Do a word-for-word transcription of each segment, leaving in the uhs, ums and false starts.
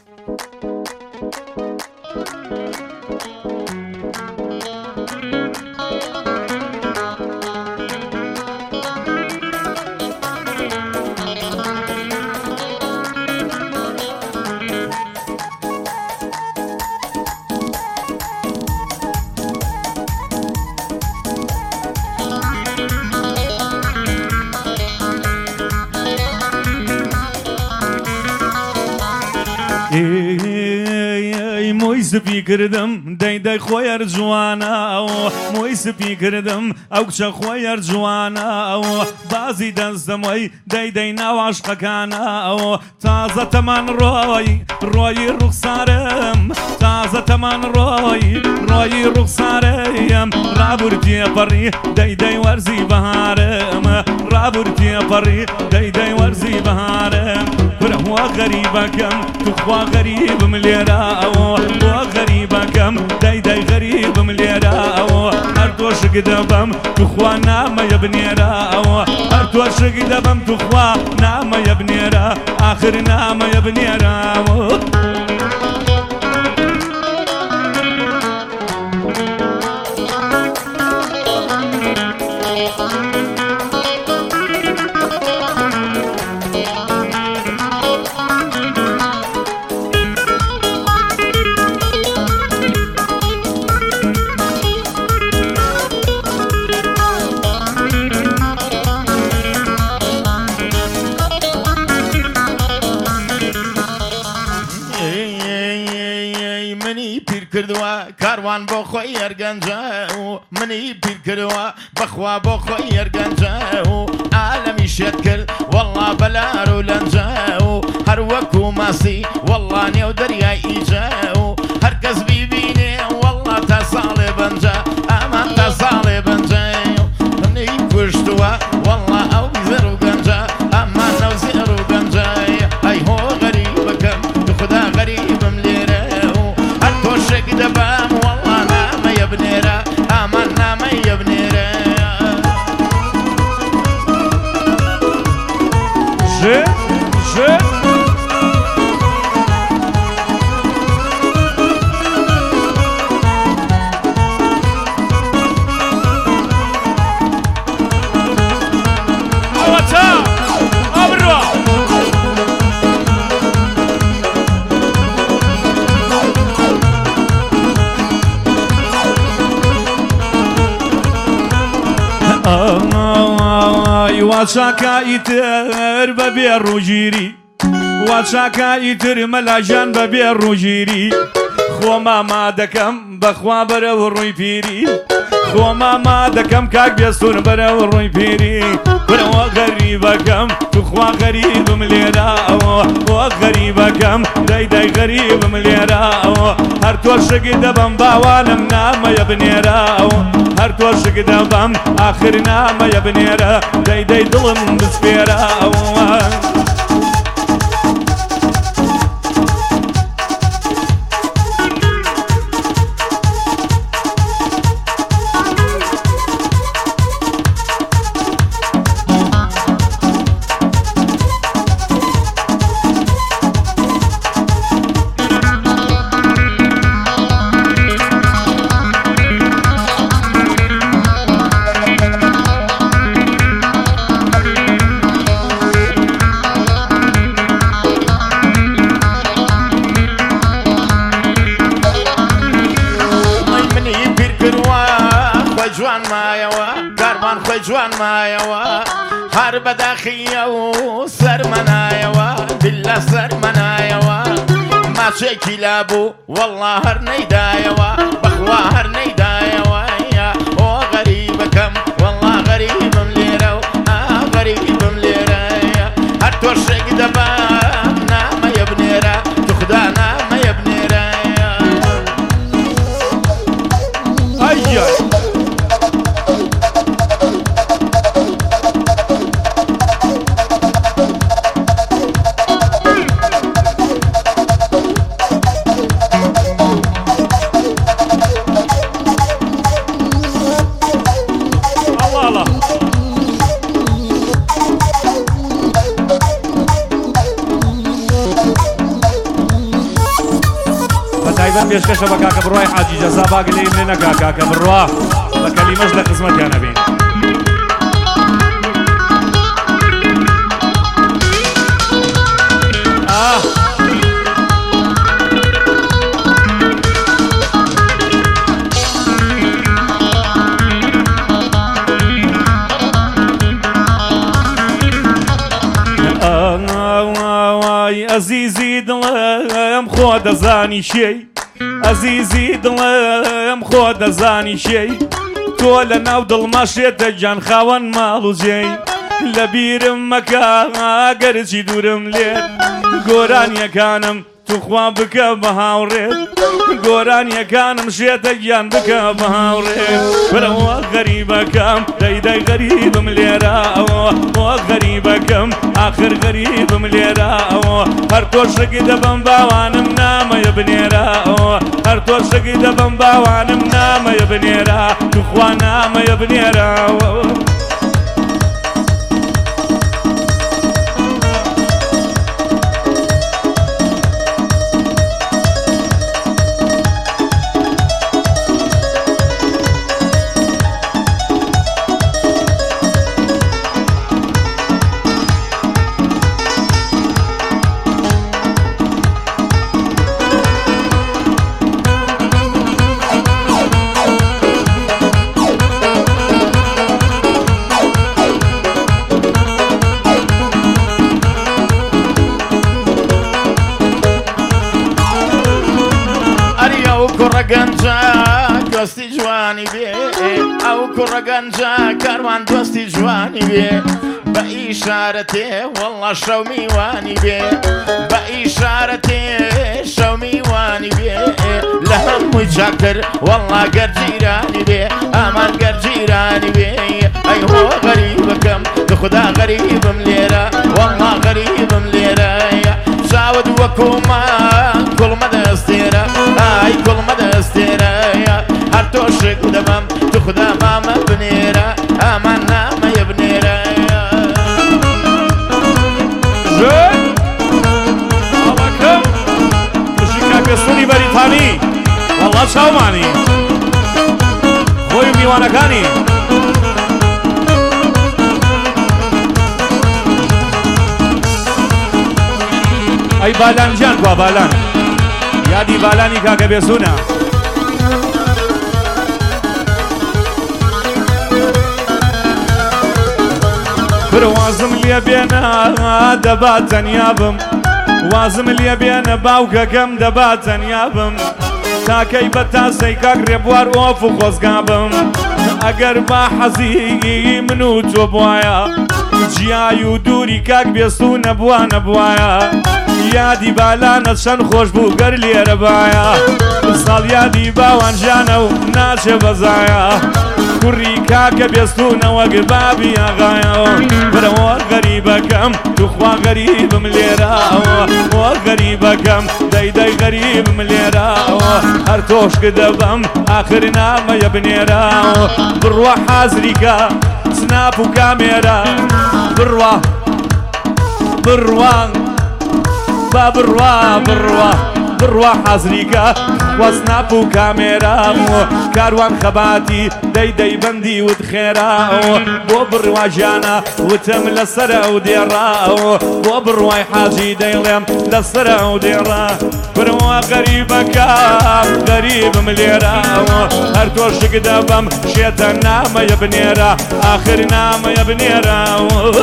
موی سپی کردم دای دای خویر جوانا موی سپی کردم او کچه خویر جوانا بازی دستم وی دای دای نو عشقکانا تازه تمن روی روی رخسارم تازه تمن روی روی رخسارم رابرتی پری دای دای ورزی بهارم رابرتی پری دای دای ورزی بهارم هو غريبة كم تخوى غريب مليرا وغريبة كم داي داي غريب مليرا أرتوش قدبم تخوى نام يا بنيرا أرتوش قدبم تخوى نام يا بنيرا آخر نام يا بنيرا کاروان بۆ خۆی یەرگەنجە و منی پیر کردووە بەخوا بۆ خۆی یەرگەنجە و ئالەمی شێت کرد وەڵا بەلار و لەنجە و هەر وەکو ماسی وەڵا نێو دەریای ئیجە و هەرکەس بیبینێ وەڵا تا ساڵێ بەنجە ئامان تا ساڵێ بەنجە منی کوشتووە وەڵا ئەو زێر و گەنجە ئەمان نەو زێر و گەنجە ئەی هۆ غەریبەکەم خدا غەریبم لێرە و هەر تۆشێک دەبام وەڵا نامە یە بنێرە ئامان نامە یە بنێرە ژێ ژێ وچاکایتر بەبێ ڕووگیری وچاکایتر مەلاژان بەبێ ڕووگیری خۆماما دەکەم بەخوا بەرەو ڕووی پیری خۆماما دەکەم کاک بێستون بەرەو ڕووی پیری برەوە غەریبەکەم توخوا غەریبم لێراوە بۆ غەریبەکەم دای دای غەریبم لێراوە هەر تۆشک دەبم باوانم نامەیە بنێراوە هەر تۆشک دەبم ئاخر نامەیە بنێرە دەی دەی دڵم بسپێراوە جوان مایەوە کاروان خۆی جوان مایەوە هەر بەداخیە و سەرمەنایەوە دیلە سەرمەنایەوە ماچێکی لابوو وەڵا هەر نەیدایەوە بەخوا هەر نەیدایەوە ئۆ غەریبەکەم وەڵا غەریبم لێرە و ئا غەریبم لێرەیە هەر تۆشێک دەبام نامەیە بنێرە توخدا نامەیە بنێرەیە ئەیە تایبەت پێشکەشە بە کاکە بڕوای حاجی جەزا باگە لێ لێ نەکا کاکە بڕوا بە کەلیمەش لە خزمەتیانە بین. عزیزی دڵم خۆ دەزانی شێی عزیزی دڵم خۆ دەزانی شێی تۆ لە ناو دڵما شێتە گیان خاوەن ماڵ و جێی لە بیرم مەکە گەرچی دوورم لێت گۆرانیەکانم توخوا بکە بە هاوڕێت گۆرانیەکانم شێتە گیان بکە بە هاوڕێت بەرەوە غەریبەکەم دەیدەی غەریبم لێرەوە وە غەریبەکەم آخر غەریبم لێرەوە هەر تۆشکی دەبم باوانم نامەیە بنێرەوە هەر تۆشکی دەبم باوانم نامەیە بنێرە توخوا نامەیە بنێرەوە. کوڕە گەنجە دۆستی جوانی بێ ئەو کوڕە گەنجە کاروان دۆستی جوانی بێ بە ئیشارەتێ وەڵڵا شەو میوانی بێ بە ئیشارەتێ شەو میوانی بێ لە هەمووی چاکتر وەڵڵا گەرجیرانی بێ ئامان گەرجیرانی بێ ئەی هۆ غەریبەکەم دخدا غەریبم لێرە وەڵڵا غەریبم لێرە چاوت وەکومان کوڵمە دەستێرە ئای کوڵمە دەستێرە هەر تۆشک دەبەم دخدا مامە بنێرە ئامان نامەیە بنێرە. ئەڵەکەم تووشی کاپێسوونی بەریتانی وەڵڵا چاومانی خۆی میوانەکانی ئەی بالان گیان کوا بالان یادی بالانی کاکە بێسوونە. وازم لێ بێنە دەبات تەنیا بم وازم لێ بێنە باوکەکەم دەبات تەنیا بم تاکەی بە تاسەی کاک ڕێبوار ئۆف و خۆزگا بم ئەگەر با حەزی من و تۆ بوایە جیای و دووری کاک بێستوو نەبووە نەبوایە یادی بالانە چەند خۆش بوو گەر لێرە باە ساڵ یادی باوانژانە و ناچێ بەزایە کوڕی کاکە بێستوونەوە گبابی ئاغایەوە برەوە غەریبەکەم توخوا غەریبم لێرەوە وە غەریبەکەم دەیدەی غەریبم لێرەوە هەر تۆشک دەبەم ئاخر نامەیە بنێرەوە بڕوە حازریکە سناپ و کامێرە بڕوە بڕوە با بڕوا بڕوا بڕوا حەزریکە وەسناپ و کامێراوە کاروان خەباتی دەی دەی بەندی وت خێراوە بۆ بڕوا ژیانە وتم لەسرە و دێڕاوە بۆ بڕوای حاجی دەیڵێم لەسرە و دێڕا بڕوا غەریبەکەم غەریبم لێراوە هەر تۆشک دەبەم شێتە نامەیە بنێرە ئاخر نامەیە بنێراوە.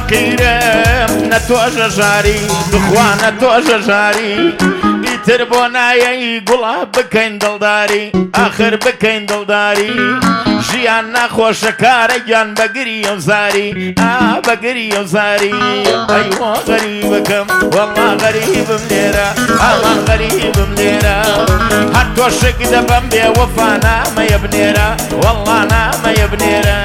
فەقیرم نەتۆژە ژاری بخوا نەتۆژە ژاری ئیتر بۆ نایەی گوڵا بکەین دڵداری ئاخر بکەین دڵداری ژیان ناخۆشە کارە گیان بەگری و زاری ئا بەگری و زاری ئەیوە غەریبەکەم وەڵا غەریبم لێرە ئامان غەریبم لێرە هەر تۆشک دەبەم بێ وەفا نامەیە بنێرە وەڵا نامەیە بنێرە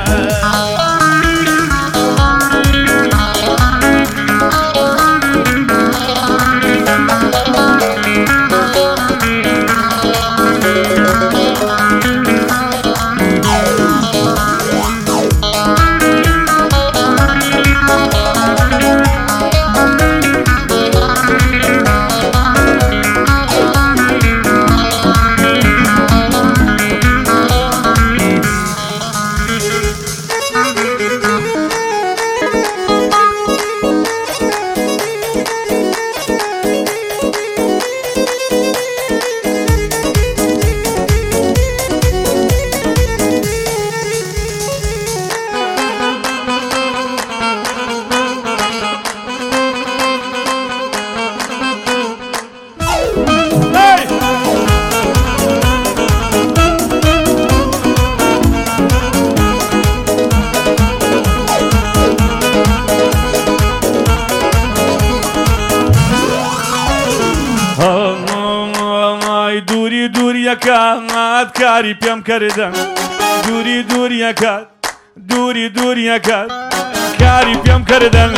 دووریەکەت کاری پێم کردن دووری دووریەکەت دووری دووریەکەت کاری پێم کردن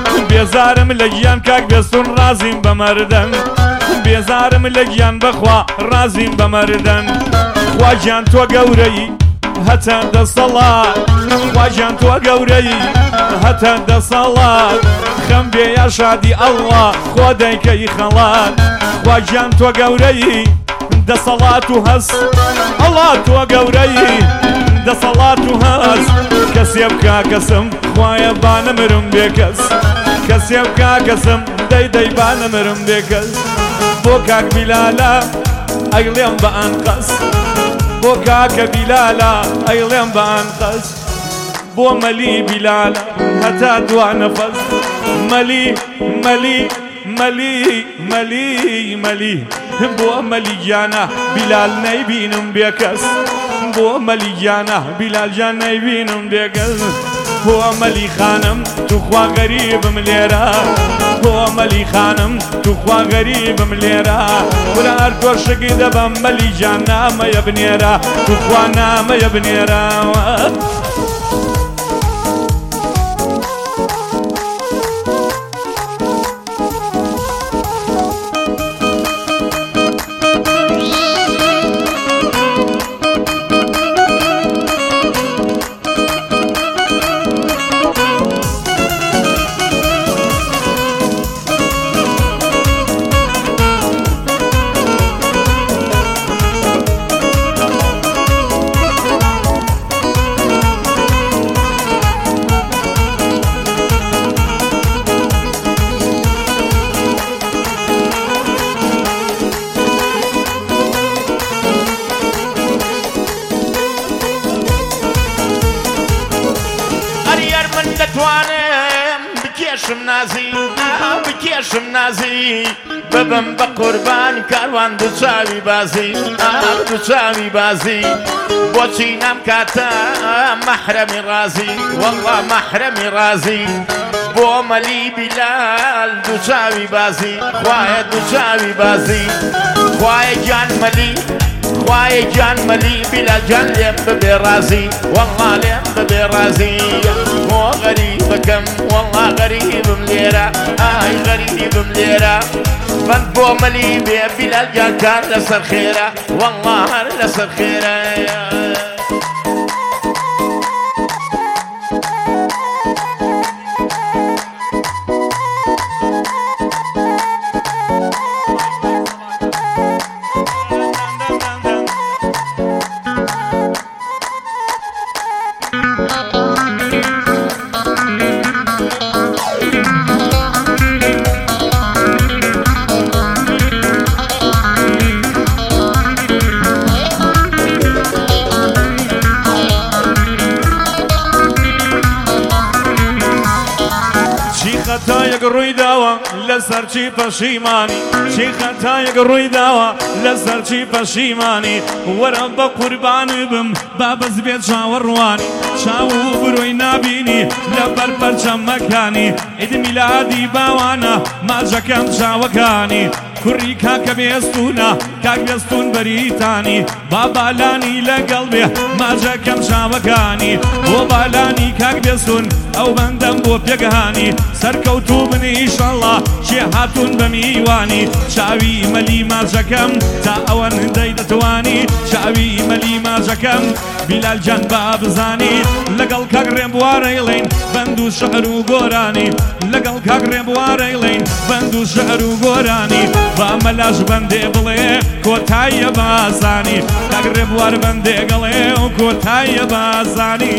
بێزارم لە گیان کاک بێستون ڕازیم بەمەردن بێزارم لە گیان بەخوا ڕازیم بەمەردن خواجیان تۆ گەورەی هەتە دەسەڵات خواجیان تۆ گەورەی هەتە دەسەڵات خەم بێ یا شادی ئەڵڵا خۆ دەیکەی خەڵات خواجیان تۆ گەورەی دەسەڵات و هەست ئەڵڵا تۆ گەورەی دەسەڵات و هەست کەسێ بکا کەسم خوایە با نەمرم بێ کەس کەسێ بکا کەسم دەی دەی با نەمرم بێ کەس بۆ کاک بیلالە ئەیڵێم بە ئەنقەس بۆ کاکە بیلالە ئەیڵێم بە ئەنقەس بۆ مەلی بیلالە هەتا دوا نەفەس مەلی مەلی مەلی مەلی مەلی بۆ مەلی گیانە بیلال نەیبینم بێ کەس بۆ مەلی گیانە بیلال گیان نەیبینم بێ کەس بۆ مەلی خانم توخوا غەریبم لێرە بۆ مەلی خانم توخوا غەریبم لێرە ورە هەر تۆشکی دەبەم مەلی گیان نامەیە بنێرە توخوا نامەیە بنێرە بکێشم نازی بکێشم نازی ببم بە قوربان کاروان دووچاوی بازی دووچاوی بازی بۆچی نام کاتە مەحرەمی ڕازی وەڵڵا مەحرەمی ڕازی بۆ مەلی بیلال دووچاوی بازی خوایە دووچاوی بازی خوایە گیان مەلی خوایە گیان مەلی بیلال گیان لێم ببێ ڕازی وەڵڵا لێم ببێ ڕازی بۆ غەریبەکەم وەڵڵا غەریبم لێرە ئای غەریبم لێرە بەند بۆ مەلی بێ بیلال گیان کار لەسەر خێرە وەڵڵا هەر لەسەر خێرە خەتایەک ڕووی داوە لەسەر چی پەشیمانی چی خەتایەک ڕووی داوە لەسەر چی پەشیمانی وەرە بە قوربانی بم با بەس بێت چاوەڕوانی چاو و بڕۆی نابینی لەبەر پەرچەمەکانی ئید میلادی باوانە ماجەکەم چاوەکانی کوڕی کاکە بێستونە کاک بێستون بەریتانی با بالانی لەگەڵ بێ ماجەکەم چاوەکانی بۆ بالانی کاک بێستون ئەو بەندەم بۆ پێگەهانی سەرکەوتوو بنی ئیشەڵڵا چێ هاتوون بە میوانی چاوی مەلی ماجەکەم تا ئەوەندەی دەتوانی چاوی مەلی ماجەکەم بیلال جان با بزانی لەگەڵ کاک ڕێبوارەیڵێن بەند و شەعر و گۆرانی لەگەڵ کاک ڕێبوارەیڵێن بەند و شەعر و گۆرانی با مەلاش بەندێ بڵێ کۆتاییە بازانی کاک ڕێبوار بەندێ گەڵێ و کۆتاییە بازانی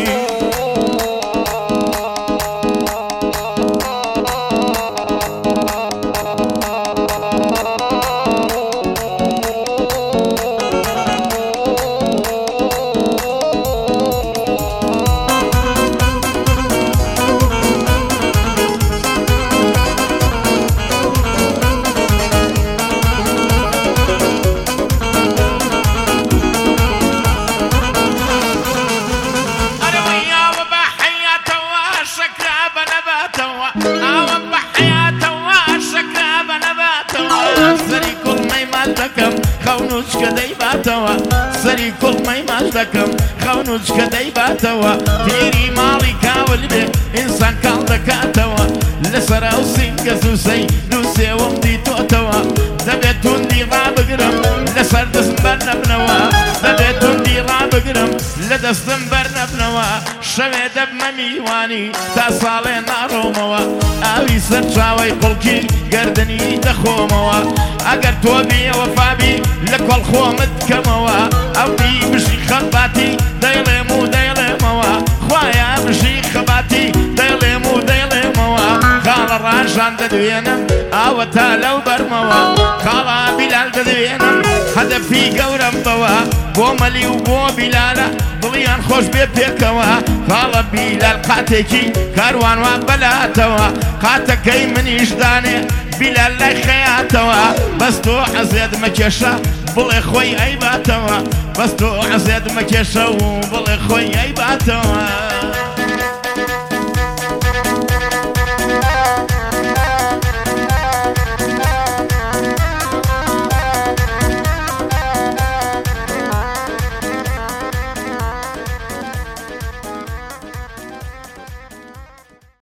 خەونوچکە دەیباتەوە سەری کوڵمەی ماش دەکەم خەونوچکە دەیباتەوە پیری ماڵی کاول بێ ئینسان کاڵ دەکاتەوە لەسەر ئەو سینگە زووسەی دووسێوەم دیتۆتەوە دەبێت توندی ڕابگرم لەسەر دەست بەرنەبنەوە دەبێت توندی ڕابگرم لە دەستم بەرنەبنەوە شەوێ دەبمە میوانی تا ساڵێ ناڕۆمەوە ئاوی سەر چاوەی قوڵکی گەردنی دەخۆمەوە ئەگەر تۆ بێوە فابی لە کۆڵ خۆمت کەمەوە ئەو دی بژی خەباتی دەیڵێم و دەیڵێمەوە خوایە بژی خەباتی دەیڵێم و دەیڵێمەوە خاڵە ڕاژان دەدوێنم ئاوە تا لەو بەرمەوە خاڵە بیلال دەدوێنم هەدەفی گەورم بەوە بۆ مەلی و بۆ بیلالە دڵیان خۆش بێ پێکەوە خاڵە بیلال قاتێکی کاروانوان بەلاتەوە قاتەکەی منیش دانێ بیلال لای خەیاتەوە بەس تۆ عەزێت مەکێشە بڵێ خۆی ئەیباتەوە بەس تۆ عەزێت مەکێشە و بڵێ خۆی ئەیباتەوە